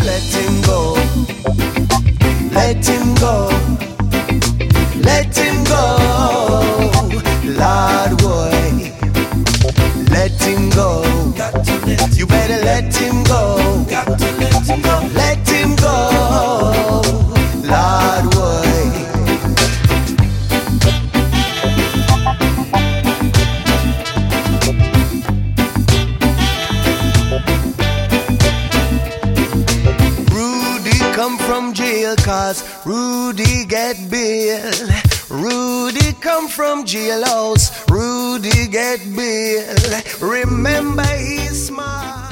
let him go. Let him go. Let him go. Lord boy, let him go. You better let him go. Got to let him go. Let him go. Lord boy. Rudy come from jail cause Rudy get bail. Rudy come from jailhouse. Rudy get bail. Remember he's smart.